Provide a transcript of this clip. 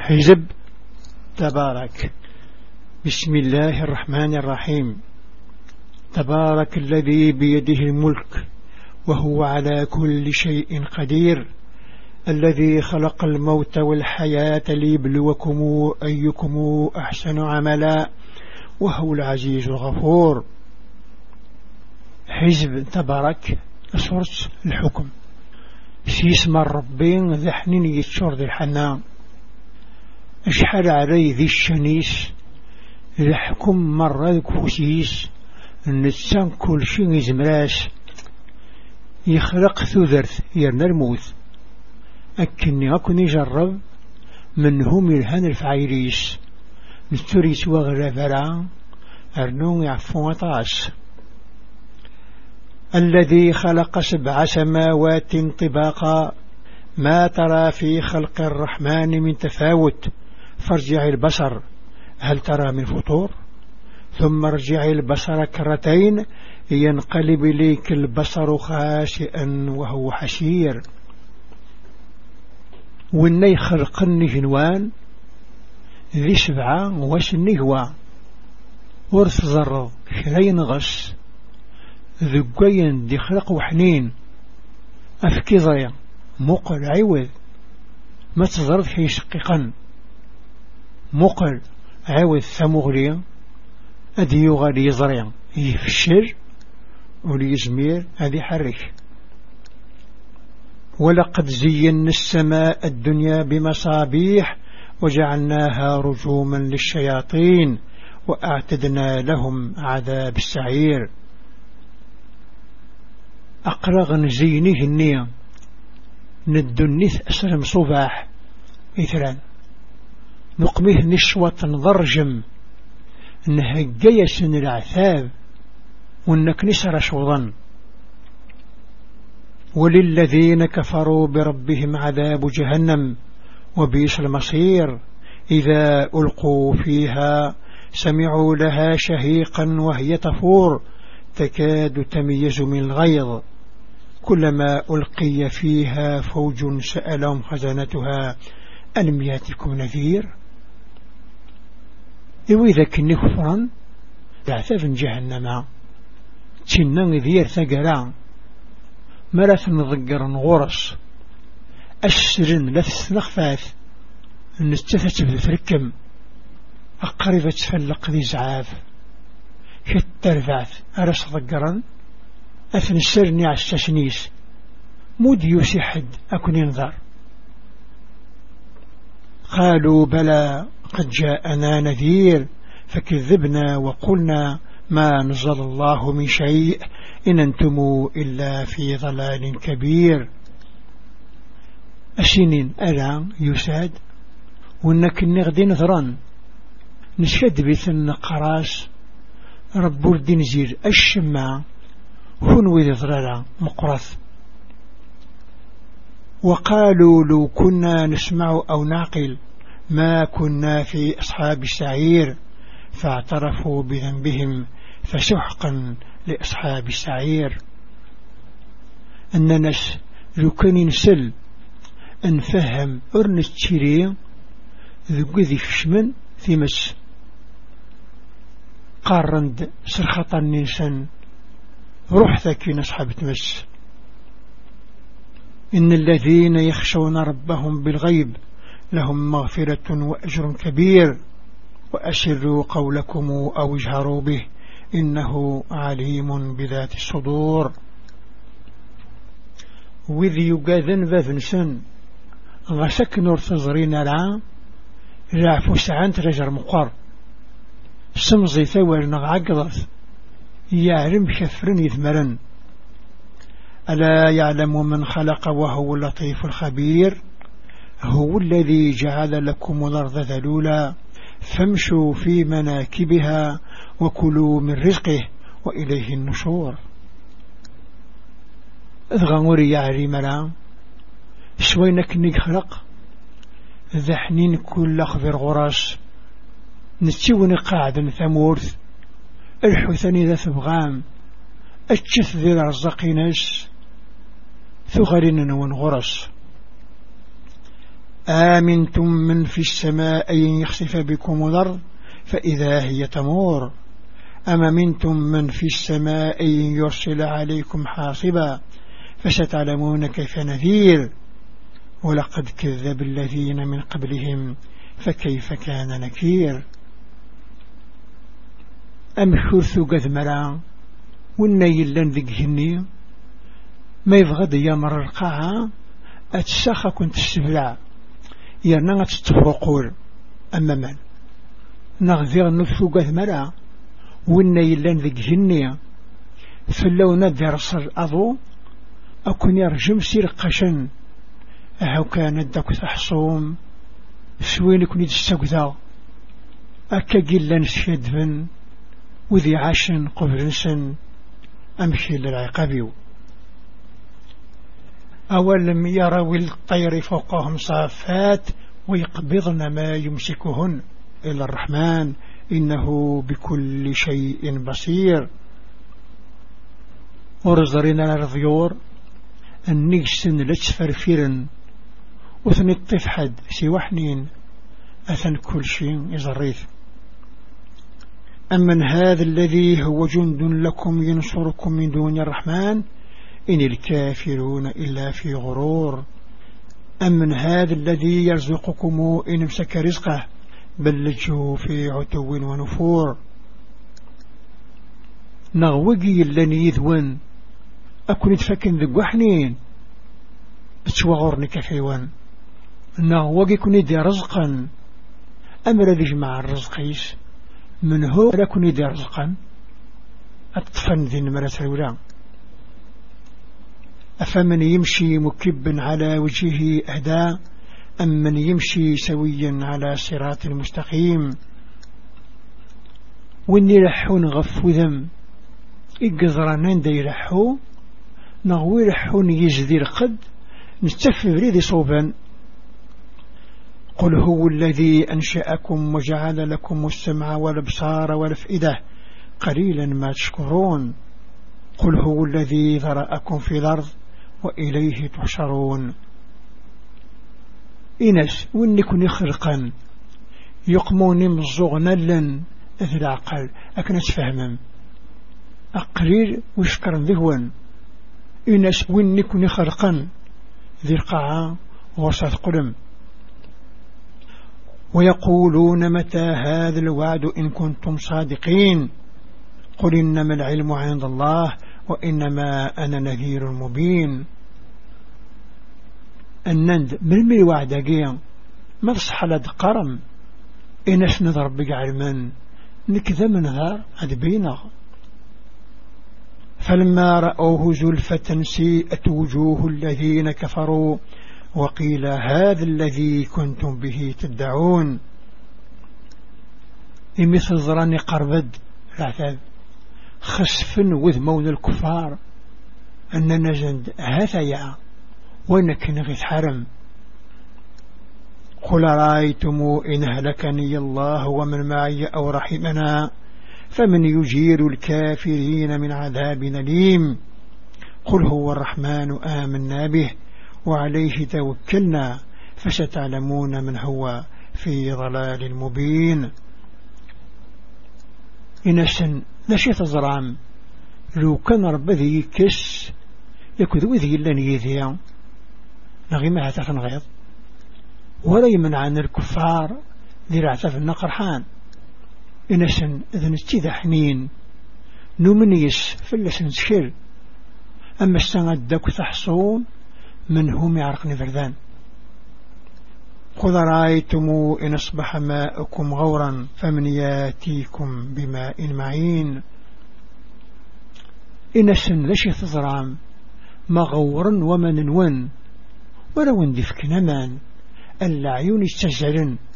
حزب تبارك. بسم الله الرحمن الرحيم. تبارك الذي بيده الملك وهو على كل شيء قدير، الذي خلق الموت والحياة ليبلوكم أيكم أحسن عملا وهو العزيز الغفور. حزب تبارك سورة الحكم في اسم الربين ذحنين يتشور ذي الحنان اشحال علي ذي الشنيس ذحكم مرة ذكوسيس النسان كل شيء يزمراس يخلق ثذرت يرنا الموت أكني أكون يجرب منهم يلهن الفعيريس نستريس وغرفرا أرنون يعفون طاس. الذي خلق 7 سماوات طباقا ما ترى في خلق الرحمن من تفاوت فارجع البصر هل ترى من فطور ثم ارجع البصر كرتين ينقلب إليك البصر خاسئا وهو حسير. وإني خلقني جنوان ذي 7 وسنهوا ورث زرض شرين غس ذقين دي خلق وحنين أفكي ضيا مقل عوذ ما تزرد حي شقيقا مقل عوذ ثمغليا أدي يغالي يزريا يفشر وليزمير هذه حرك. ولقد زينا السماء الدنيا بمصابيح وجعلناها رجوما للشياطين وأعتدنا لهم عذاب السعير. أقرغ نزينه النية ندنث أسلم صباح إثران نقمه نشوة ضرجم نهجيس العثاب وإنك نسر شوضا. وللذين كفروا بربهم عذاب جهنم وبئس المصير إذا ألقوا فيها سمعوا لها شهيقا وهي تفور تكاد تميز من الغيظ كلما ألقي فيها فوج سألهم خزنتها ألم يأتكم نذير. إذا كني كفرا دعثا جهنم تنن ذير ثقران مرث نضقر غرس أسرن لث نخفاث نستفت بالفركم أقربة تفلق ذي زعاف شتى رفعت أرس ضقرا أثن سرني على السسنيس مود يسحد أكون ينظر. قالوا بلى قد جاءنا نذير فكذبنا وقلنا ما نزل الله من شيء إن أنتم إلا في ضلال كبير. أسنين ألا يساد وإنك النغدي نظرا نشد بثن قراس رب الدين زير الشماع هنو ذي ضرارا مقرث. وقالوا لو كنا نسمع أو نعقل ما كنا في أصحاب السعير فاعترفوا بذنبهم فسحقا لأصحاب السعير. أننا لو كان نسل نفهم أرنس تشيري ذو ذي فشمن في مس قارند سرخطا ننسان روح ذاكين أصحاب تمس. إن الذين يخشون ربهم بالغيب لهم مغفرة وأجر كبير وأسروا قولكم أو اجهروا به إنه عليم بذات الصدور. وذي يقاذن ذاذنسن غسك نور تزرين العام رعفو سعان ترجر مقر سمزي ثور نغعقضت يعلم شفرن يثمرن. ألا يعلم من خلق وهو اللطيف الخبير هو الذي جعل لكم الأرض ذلولا فامشوا في مناكبها وكلوا من رزقه وإليه النشور. أذغموري يعري ملا شوينك نخلق ذحنين كل أخذر غراس نتشون قاعدا ثمورث الحثني ذا ثبغام أتشث ذي الرزقينش ثغرين ونغرس. آمنتم من في السماء أن يخسف بكم الأرض فإذا هي تمور أم منتم من في السماء أن يرسل عليكم حاصبا فستعلمون كيف نذير ولقد كذب الذين من قبلهم فكيف كان نكير أم حرثوا قذ مرا والنيلان ذيك هني ما يبغض يمر القاعة أتساخا كنت السبلع يرنا تتفرقور أما من نغذير نثو قذ مرا والنيلان ذيك هني فلو ندير صر أضو أكون يرجم سير قشن أهو كانت داك تحصوم سوين كنت تستقذا أكا قلن شدفن وذي عاشن قبرنسن أمشي للعقابيو أولم يروا الطير فوقهم صافات ويقبضن ما يمسكهن إلى الرحمن إنه بكل شيء بصير ورزرنا الرضيور النجسن لتفرفيرن وثن الطفحد سوحنين أثن كل شيء يزريث أمن هذا الذي هو جند لكم ينصركم من دون الرحمن إن الكافرون إلا في غرور أمن هذا الذي يرزقكم إن امسك رزقه بل لجوا في عتو ونفور نغوقي اللي يذون أكون تفكن ذقو حنين بتشوغرني كفيوان نغوقي كوني دي رزقا أمر ذي جمع الرزقيس من هو لكوني دي رزقا أطفن ذي نمرة الولا أفمن يمشي مكب على وجهه أهدى أم من يمشي سويا على صراط المستقيم وإني لحون غفوذم إقذرانان دي لحو نغوي لحون يجذي القد نستفي بريد صوبا قل هو الذي أنشأكم وجعل لكم السمع والابصار والأفئدة قليلا ما تشكرون قل هو الذي ذرأكم في الأرض وإليه تحشرون إنس وإنكم خلقا يقمون مزغنا لن ذي العقل أكنس فهما أقليل وشكرا ذهوا إنس وإنكم خلقا ذي القاعة وسط قلم ويقولون متى هذا الوعد إن كنتم صادقين قل إنما العلم عند الله وإنما أنا نذير مبين النند مرمي وعد قيام ما تصح لد قرم إنس نظر بقع من نكذا من ذا أدبينا فلما رأوه زلفة سيئت وجوه الذين كفروا وقيل هذا الذي كنتم به تدعون مثل ظراني قربد العذاب خسف وذمون الكفار أننا جند هثيا وإنك نغيث حرم قل رأيتم إن هلكني الله ومن معي أو رحمنا فمن يجير الكافرين من عذاب أليم قل هو الرحمن آمنا به وعليه توكلنا فستعلمون من هو في ضلال مبين إنسان نشيط الزرام لو كان ربذي يكس يكذو ذي اللي نيذيا نغيمها تفنغيض ولا يمنع عن الكفار ذي رعتف النقرحان إنسان إذن اتذا حنين نمنيس فلسن سكيل أما استغدك تحصون من هم يعرقني فردان قل رأيتم إن أصبح ماءكم غورا فمن ياتيكم بماء معين إن سن لشي تزرام مغورا ومن ون ولو اندفك نمان العيون استجعلن